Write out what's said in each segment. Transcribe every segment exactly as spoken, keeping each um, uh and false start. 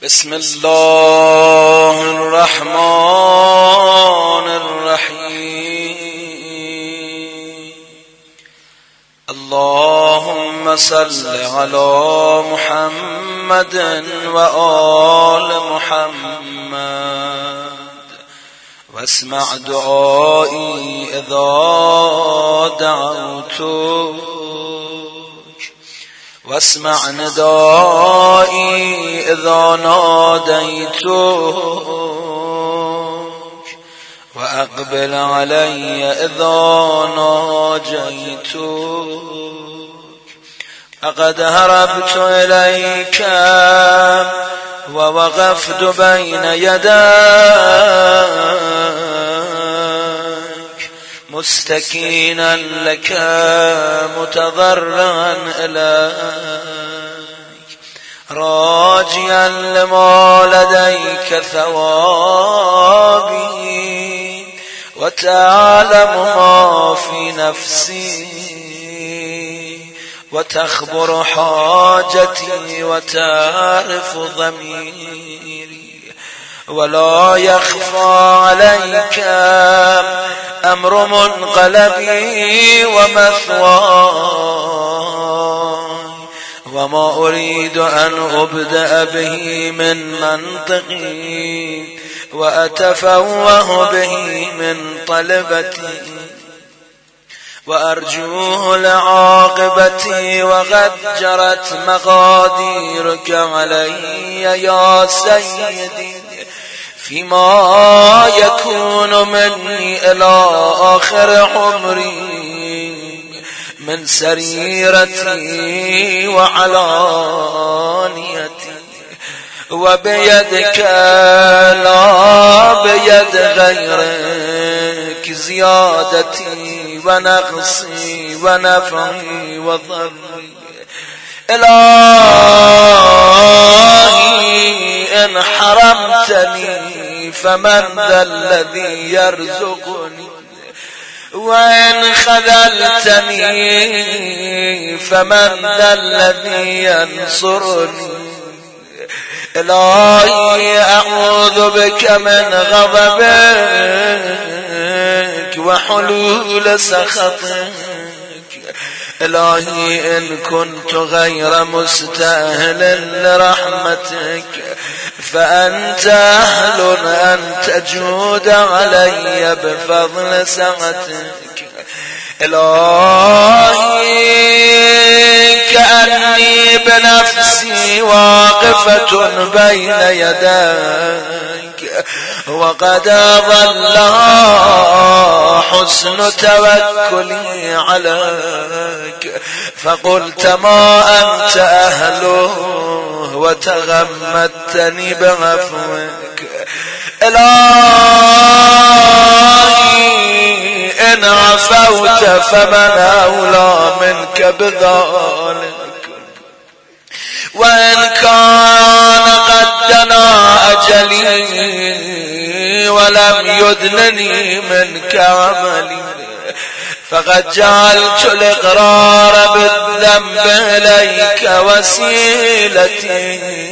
بسم الله الرحمن الرحيم. اللهم صل على محمد وآل محمد واسمع دعائي إذا دعوتك واسمع ندائي إذا ناديتك وأقبل علي إذا ناجيتك. لقد هربت إليك ووقفت بين يديك مستكينا لك متضرعا إليك راجيا لما لديك ثوابي وتعلم ما في نفسي وتخبر حاجتي وتعرف ضميري ولا يخفى عليك أمر منقلبي ومثواي وما أريد أن أبدأ به من منطقي وأتفوه به من طلبتي وأرجوه لعاقبتي وقد جرت مقاديرك علي يا سيدي فيما يكون مني إلى آخر عمري من سريرتي وعلانيتي وبيدك لا بيد غيرك زيادتي ونقصي ونفعي وضري. إلهي إن حرمتني فمن ذا الذي يرزقني وإن خذلتني فمن ذا الذي ينصرني. إلهي أعوذ بك من غضبك وحلول سخطك. إلهي إن كنت غير مستأهل لرحمتك فأنت أهل أن تجود علي بفضل سعتك. إلهي كأني بنفسي واقفة بين يديك وقد ظلها حسن توكلي عليك فقلت ما أنت أهله وتغمدتني بعفوك. إلهي إن عفوت فمن أولى منك بذلك وإن كان قد دنا أجلي ولم يدنني منك عملي فقد جعلت الإقرار بالذنب إليك وسيلتي.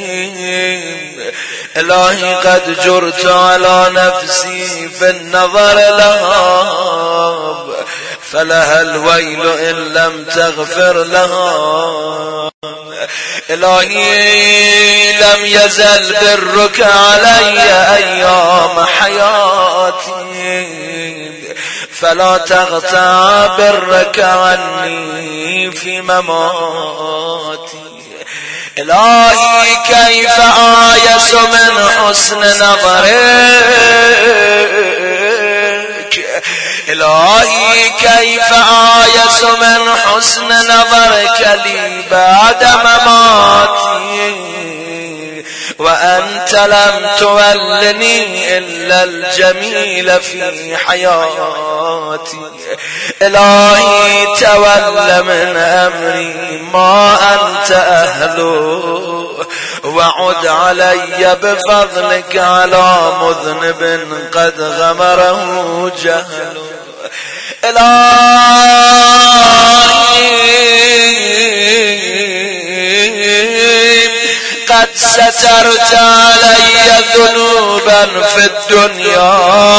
إلهي قد جرت على نفسي في النظر لها فلها الويل إن لم تغفر لها. إلهي لم يزل برك علي أيام حياتي فلا تقطع برك عني في مماتي. إلهي كيف آيس من حسن نظرك. إلهي كيف آيس من حسن نظرك لي بعد مماتي وأنت لم تولني إلا الجميل في حياتي. إلهي تول من أمري ما أنت أهله وعد علي بفضلك على مذنب قد غمره جهل. إلهي قد سترت علي ذنوبا في الدنيا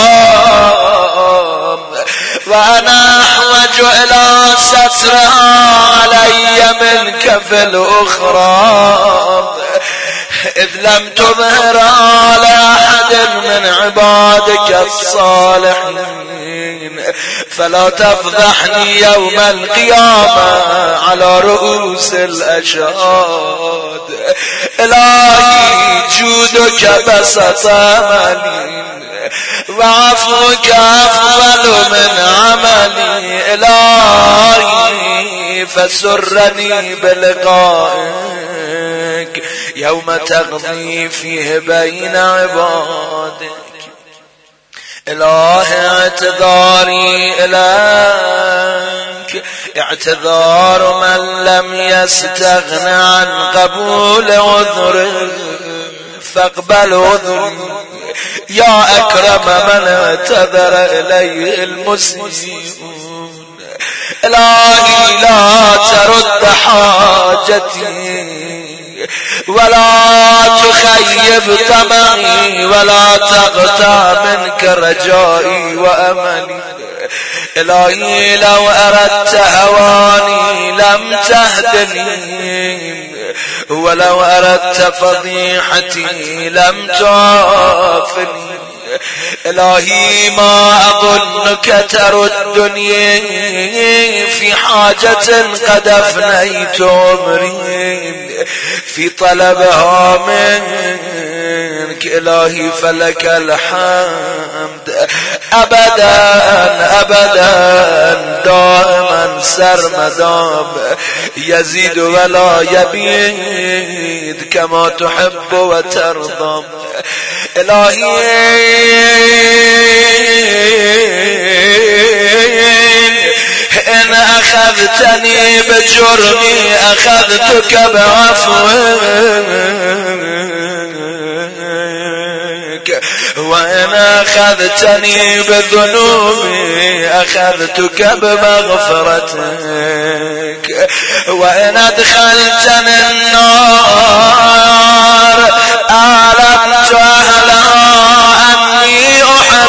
وأنا أحوج إلى سترها علي منك في الأخرى إذ لم تظهر على أحد من عبادك الصالحين فلا تفضحني يوم القيامة على رؤوس الأشهاد. إلهي جودك بسط أملي وعفوك أفضل من عملي. إلهي فسرني بلقائك يوم تقضي فيه بين عبادك. إلهي اعتذاري إليك اعتذار من لم يستغن عن قبول عذره فاقبل عذري يا أكرم من اعتذر إليه المسيئون. إلهي لا ترد حاجتي ولا تخيب طمعي ولا تقطع منك رجائي وأملي. إلهي لو أردت هواني لم تهدني ولو أردت فضيحتي لم تعافني. إلهي ما أظنك تردني في حاجة قد أفنيت عمري في طلبها منك. إلهي فلك الحمد أبدا أبدا دائما سرمدا يزيد ولا يبيد كما تحب وترضى. إلهي إن أخذتني بجرمي أخذتك بعفوك وإن أخذتني بذنوبي أخذتك بمغفرتك وإن أدخلتني النار أعلمت أهلها أني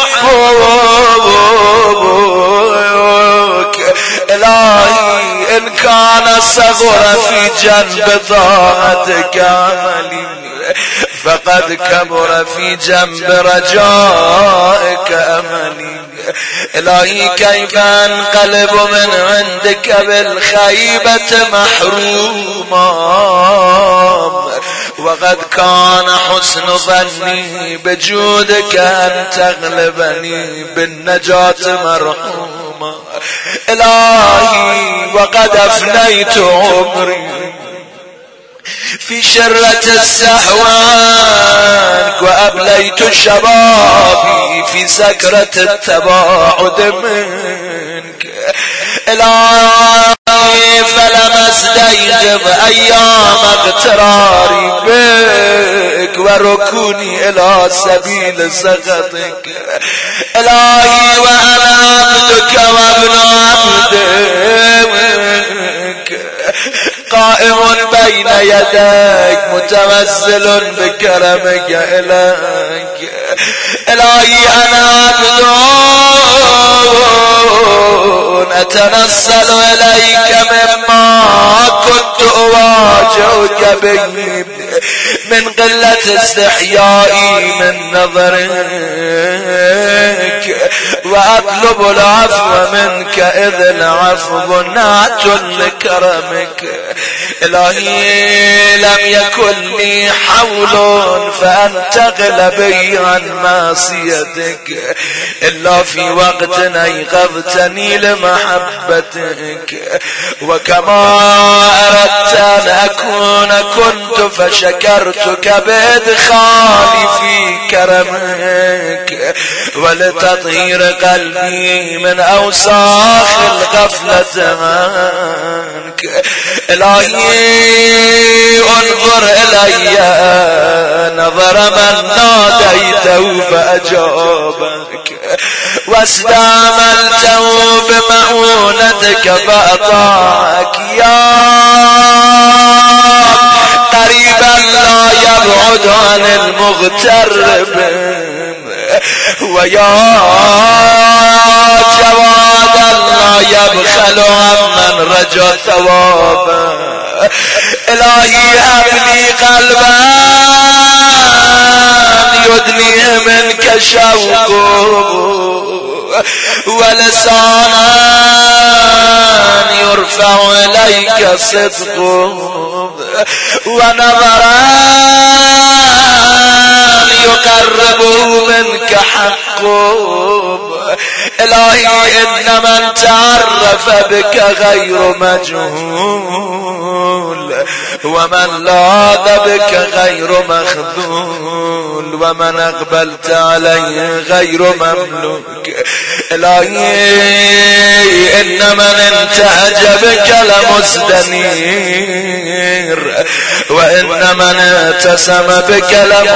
أحبك. إلهي إن كان صغر في جنب طاعتك عملي فقد كبر في جنب رجائك أملي. إلهي كيف أنقلب من عندك بالخيبة محروما وقد كان حسن ظني بجودك أن تغلبني بالنجاة مرحوما. إلهي وقد أفنيت عمري في شرة السهوان وأبليت شبابي في سكرة التباعد منك. إلهي فلم استيجب أيام اغتراري بك وركوني إلى سبيل سخطك. إلهي وأنا عبدك وابن عبدك قائم بين يديك متوسل بكرمك إليك. إلهي أنا عبد أتنصل إليك مما كنت أواجهك به من قلة استحيائي من نظرك وأطلب العفو منك إذ العفو نعت لكرمك. إلهي لم يكن لي حول فأنتقل بي عن معصيتك إلا في وقت أيقظتني لمحبتك وكما أردت أن أكون كنت فشكرتك بإدخالي في كرمك ولتطهير قلبي من أوساخ الغفلة عنك. إلهي انظر إلي نظر من ناديته فأجابك واستعملته بمعونتك فأطاعك. يا قريبا لا يبعد عن المغترب ويا جوادا لا يبخل عمن رجا ثوابا إلهي هب لي قلبا يدني منك شوقه ولسانا يرفع إليك صدقه ونظرا يقربه منك حقه إلهي إن من تعرف بك غير مجهول ومن لاذ بك غير مخذول ومن أقبلت عليه غير مملوك إلهي إن من انتهج بك لمستنير وإن من اتسم بك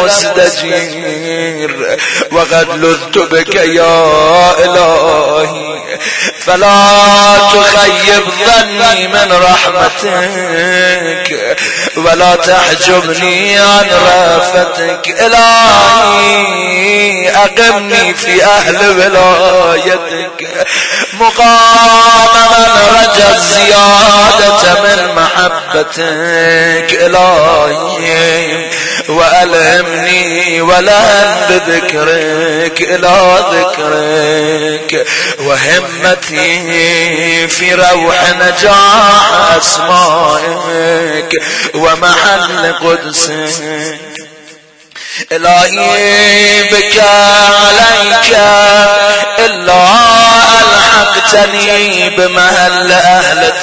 لمستجير وقد لذت بك يا إلهي فلا تخيب ظني من رحمتك ولا تحجبني عن رافتك إلهي أقمني في أهل ولايتك مقام من رجى الزيادة من محبتك إلهي وألهمني ولهن بذكرك إلى ذكرك وهمتي في روح نجاح أسمائك ومحل قدسك إلهي بك عليك إلا ألحقتني بمهل أهل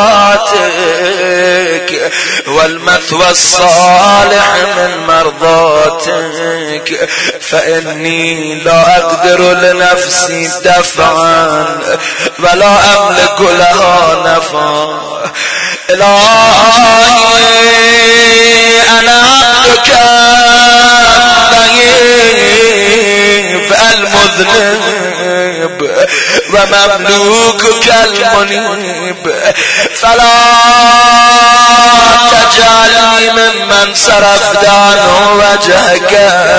طاعتك والمثوى الصالح من مرضاتك فإني لا أقدر لنفسي دفعا ولا أملك لها نفعا إلهي أنا عبدك الضعيف المذنب ومملوكك المنيب فلا تجعلني ممن صرف دانه وجهك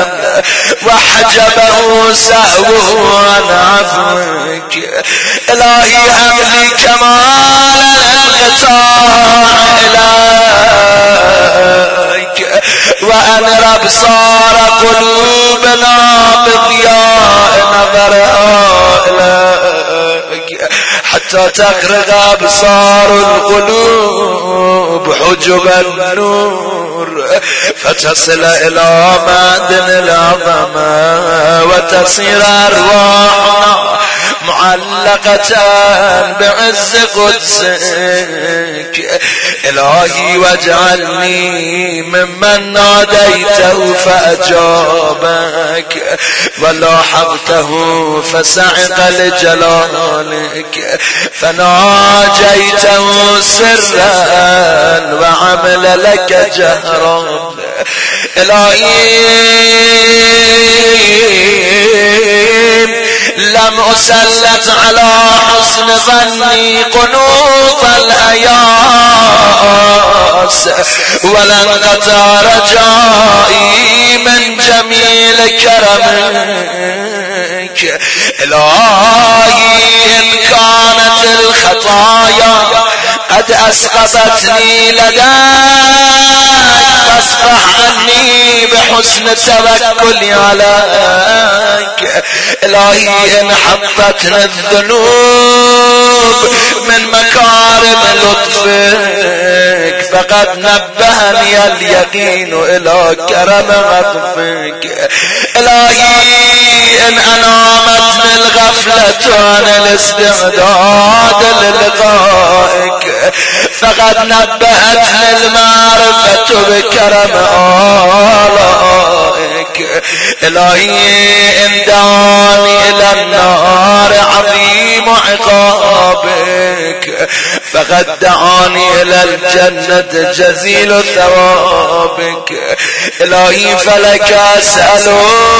وحجبه سهوه عن عفوك إلهي هب لي كمال الانقطاع إليك وأنر أبصار قلوبنا بضياء نظرها إليك حتى تغرق أبصار القلوب حجب النور فتصل إلى معدن العظمة وتصير أرواحنا معلقة بعز قدسك إلهي واجعلني ممن ناديته فأجابك ولاحظته فسعق لجلالك فناجيته سرا وعمل لك جهرا إلهي لم أسلط على حسن ظني قنوط الأياس ولن قطع رجائي من جميل كرمك إلهي إن كانت الخطايا قد أسقطتني لديك فاصفح عني بحسن توكلي عليك إلهي إن حطتني الذنوب من مكارم لطفك فقد نبهني اليقين إلى كرم عطفك إلهي إن أنامتني الغفلة عن الاستعداد للقائك فقد نبهتني المعرفة بكرم آلائك إلهي إن دعاني إلى النار عظيم عقابك فقد دعاني إلى الجنة جزيل ثوابك إلهي فلك أسأل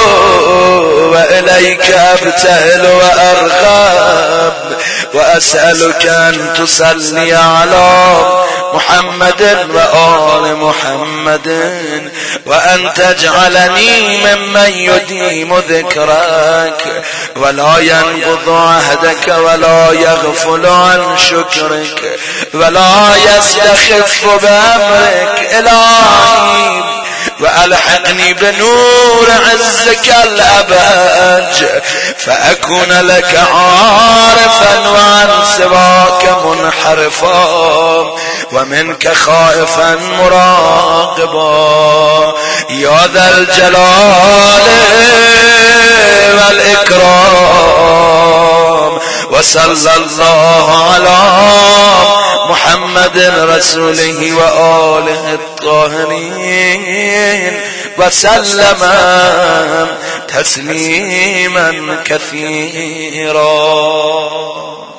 وإليك أبتهل وأرغب وأسألك أن تصلي على محمد وآل محمد وأن تجعلني ممن يديم ذكرك ولا ينقض عهدك ولا يغفل عن شكرك ولا يستخف بأمرك إلهي وألحقني بنور عزك الأبهج فأكون لك عارفا وعن سواك منحرفا ومنك خائفا مراقبا يا ذا الجلال والإكرام. وصلى الله على محمد رسوله وآله الطاهرين وسلم تسليما كثيرا.